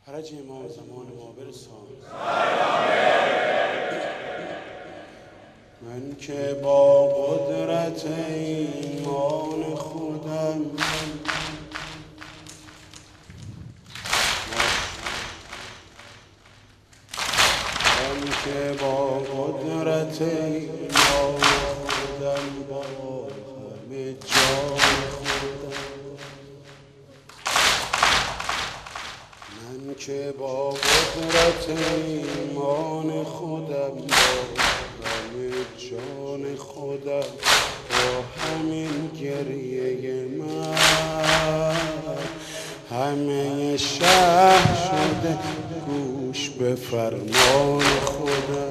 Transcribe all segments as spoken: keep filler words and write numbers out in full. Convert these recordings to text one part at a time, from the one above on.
فرج امام زمان ما برسان. من که با قدرت ایمان خودم من که با قدرت ایمان خودم با همه جان خودم من که با قدرت ایمان خودم با همه جان خودم با همین گریه من همه شهر شده گوش به فرمان خودم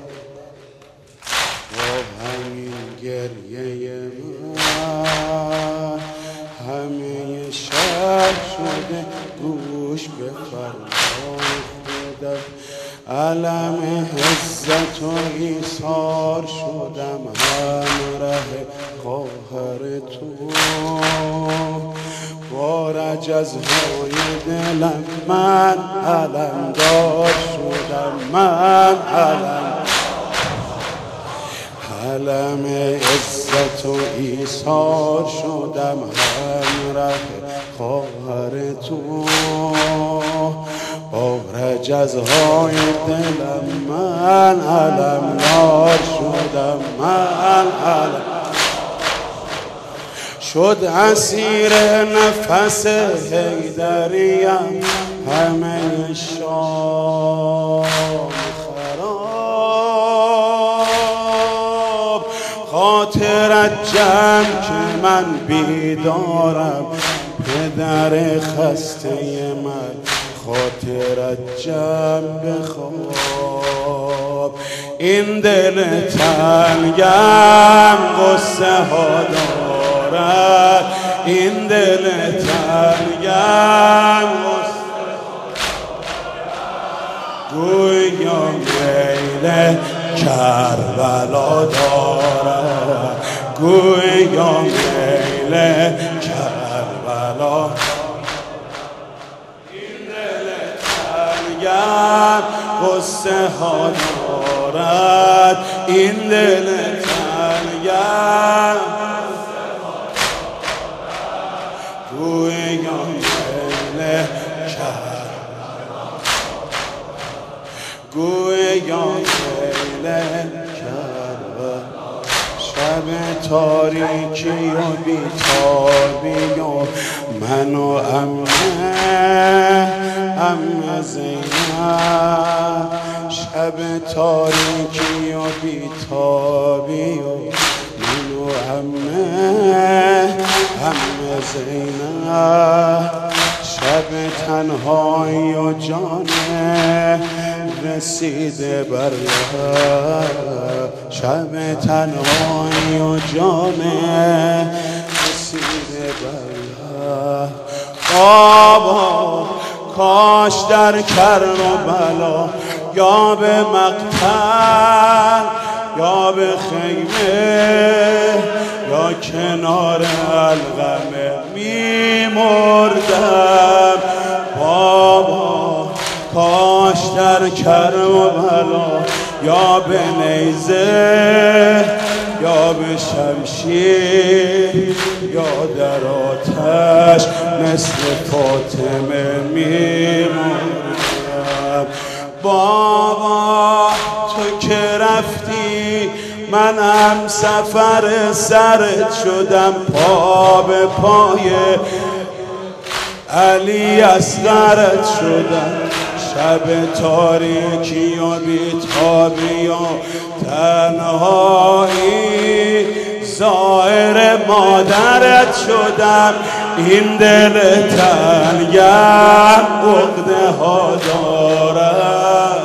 با همین گریه من همه شهر شده گوش به فرمان خودم علم عزت و ایثار شدم همراه خواهر تو با رجزهای دلم من علمدار شدم من علم علم عزت و ایثار شدم همراه خواهر تو با رجزهای دلم من علمدار شدم من علم شد اسیر نفس حیدریم همه شام خراب خاطرت جمع که من بیدارم پدر خسته من خاطرت جمع بخواب این دل تنگم غصه ها دارد این دل تنگم غصه گویا میل کربلا دارد گویا میل کربلا غصه ها دارد این دل تنگم گویا میل کربلا گویا میل کربلا شب تاریکی و بیتابی و من و عمه عمه زینب شب تاریکی و بیتابی و من و عمه عمه زینب شب تنهایی و جانه رسیده بر شب تنهایی و جانه رسیده بر بابا کاش در کربلا یا به مقتل یا به خیمه یا کنار القمه میمردم بابا کاش در کربلا یا به نیزه یا به شمشیر یا در آتش مثل فاطمه میمونم بابا تو که رفتی منم سفر سرت شدم پا به پای علی اصغرت شدم شب تاریکی و بیتابی و تنهایی زائر مادرت شدم این دل تنگم عقده ها دارد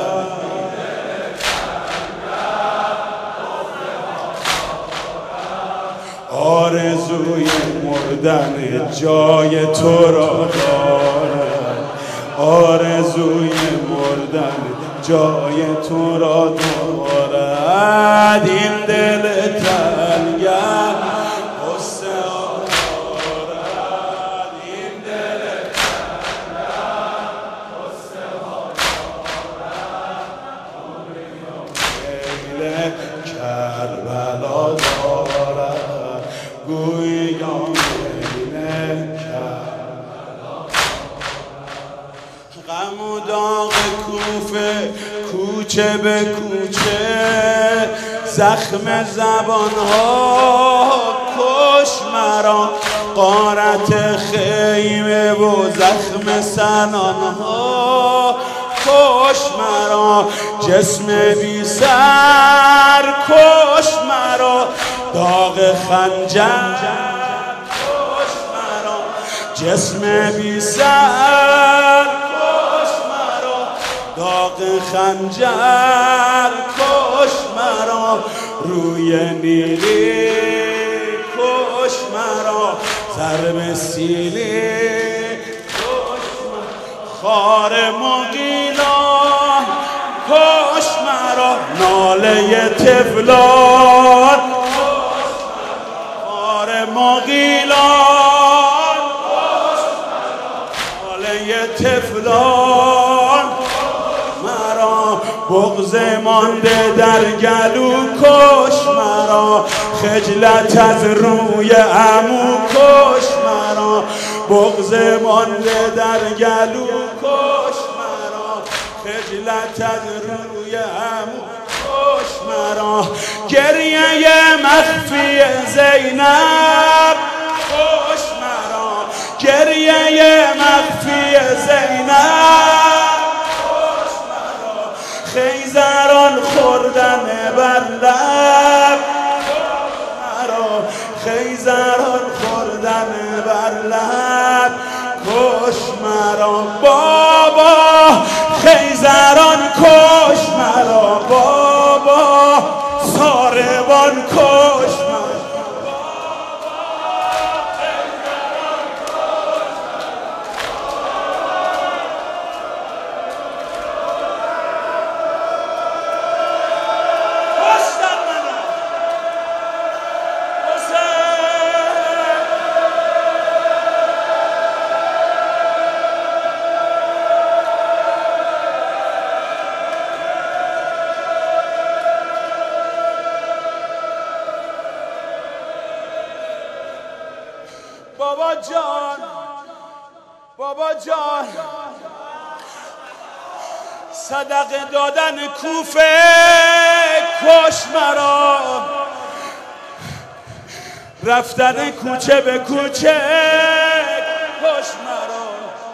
آرزوی مردن جای تو را دارد آرزوی مردن جای تو را دارد این دل تنگم غصه ها دارد این دل تنگم غصه کوچه به کوچه زخم زبانها کش مرا، غارت خیمه و زخم سنانها کش مرا، جسم بی سر کش مرا، داغ خنجر کش مرا، جسم بی سر کش مرا، داغ خنجر کش مرا، روی نیلی کش مرا، ضرب سیلی کش مرا، خار مغیلان کش مرا، ناله طفلان کش مرا، خار مغیلان کش مرا، ناله طفلان مرا، بغض مانده در گلو کش مرا، خجلت از روی عمو کش مرا، بغض مانده در گلو کش مرا، خجلت از روی عمو کش مرا، گریه مخفی زینب کش مرا، گریه مخفی زینب کش مرا، خیزران خوردن بر لب مرا، خیزران خوردن بر لب کش مرا، بابا خیزران کش مرا، بابا ساربان کش مرا، بابا جان بابا جان، صدقه دادن کوفه کش مرا، رفتن کوچه به کوچه کش مرا،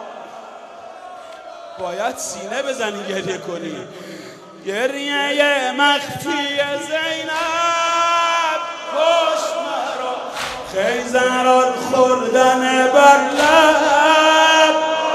باید سینه بزنی گریه کنی، گریه مخفی زینب کش مرا، خیزران خوردن بر لب،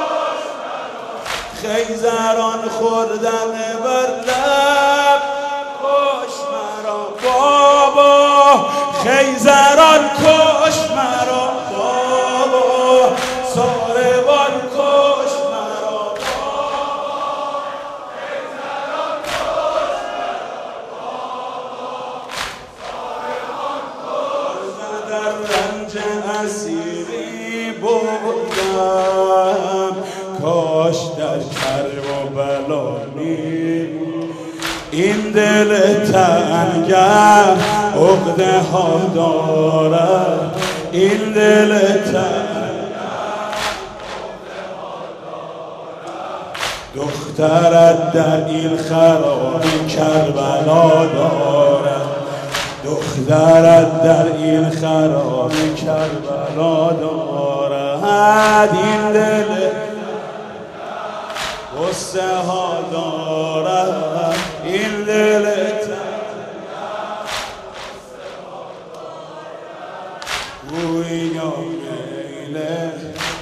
خیزران خوردن بر لب کش مرا، بابا خیزران کش مرا، بابا ساربان کش مرا، بابا خیزران کش مرا، بابا ساربان کش مرا، در رنج اسیری بودم، کاش در کرب و بلا نیم، این دل تنگم عقده ها دارد، این دل تنگم عقده ها دارد، دخترت در این خراب کربلا دارد، دخترت در این خراب کربلا دارد، این دل غصه ها دارد، این دل گوی یا میله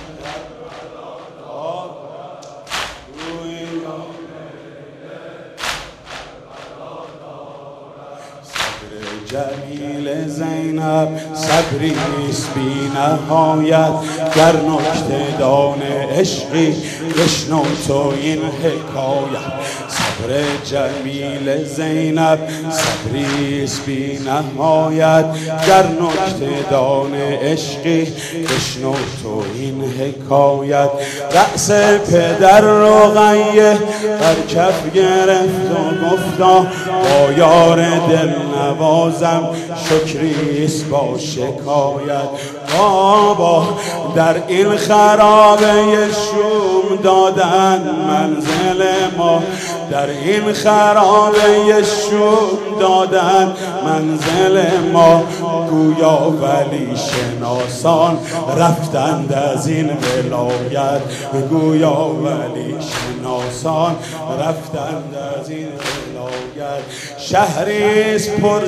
جمیل زینب صبریست بی نهایت، در نکته دان عشقی بشنو تو این حکایت، صبر جمیل زینب صبریست بی نهایت، در نکته دان عشقی بشنو تو این حکایت، رأس پدر رقیه بر کف گرفت و گفتا با یار دل نوازم شکریست با شکایت، بابا در این خرابه شوم دادن منزل ما، در این خرابه شوم دادن منزل ما گویا ولی شناسان رفتند از این ولایت گویا ولی شناسان رفتند از این ولایت شهریست پر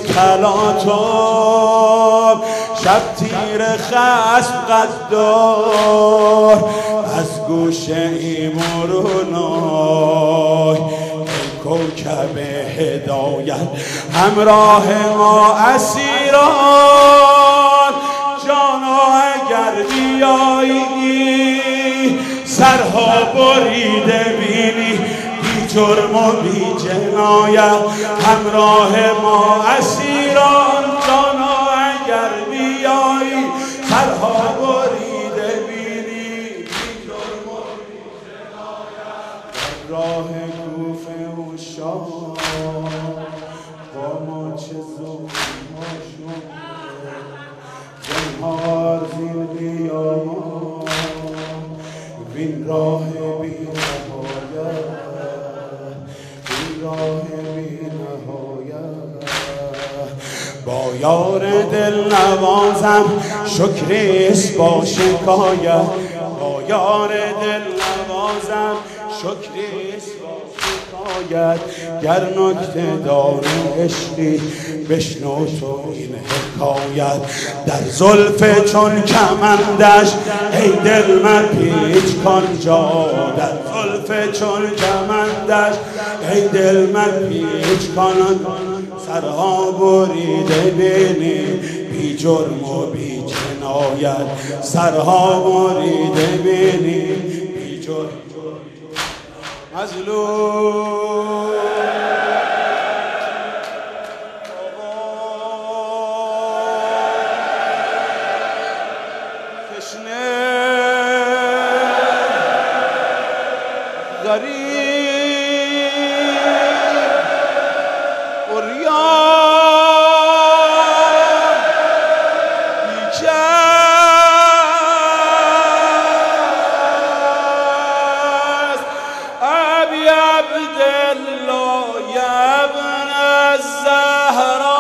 تلاطم شب تیر خصم قدار از گوشه ایمرونای کوکب هدایت همراه ما اسیران جانا اگر بیایی سرها بریده بینی بی جرم و بی جنایت همراه ما اسیران جانا اگر بیایی سرها بریده بینی بی جرم و بی جنایت راه کوفه و شام با ما چه ظلم‌ها شد زنهار زین بیامان وین راه بی نهایت وین راه بی نهایت با یار دل نوازم شکریست با شکایت با یار دل نوازم شکریست با شکایت گر نکته دار عشقی بشنو تو این حکایت در زلف چون کمندش ای دل مپیچ کان جا در زلف چون کمندش ای دل مپیچ کان سرها بریده بینی بی جرم و بی جنایت سرها بریده بینی بی جرم مظلوم تشنه غریب عریان بیکس ابی عبدالله یا ابن الزهرا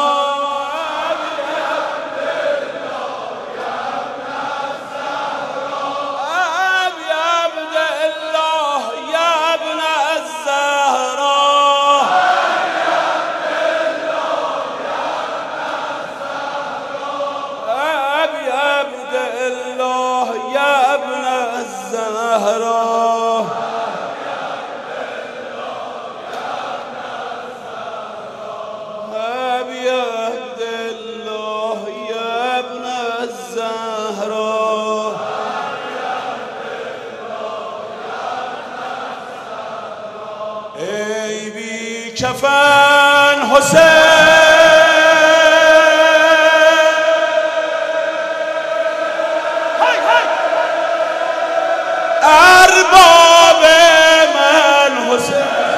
ای بی کفن حسین ارباب من حسین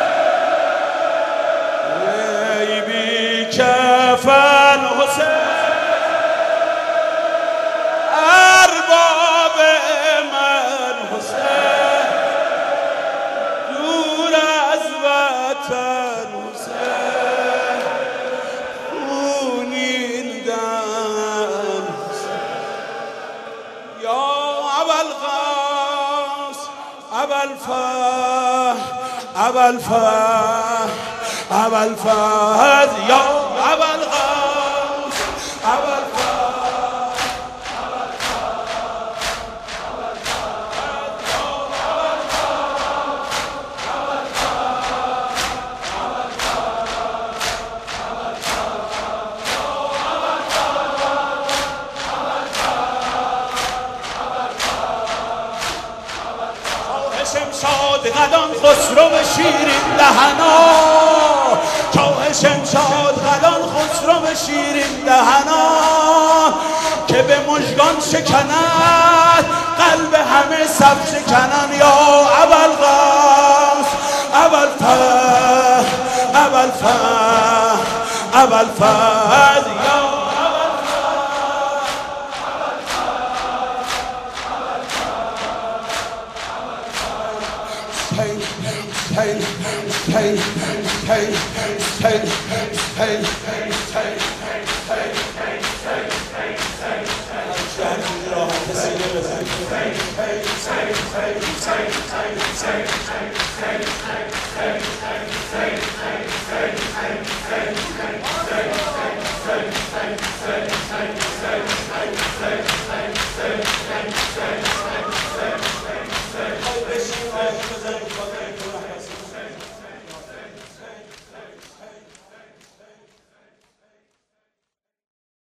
ای بی کفن حسین ارباب من حسین دور از وطن حسین خونین دن یا ابوالقاسم ابوالفضل ابوالفضل ابوالفضل یا ابوالقاسم ابوالفضل شمشاد قدان خسرو شیرین دهنا چاه شمشاد قدان خسرو شیرین دهنا که به مژگان شکند قلب همه سب شکنن یا ابوالقاسم ابوالفضل ابوالفضل ابوالفضل یا حسین حسین حسین حسین حسین حسین حسین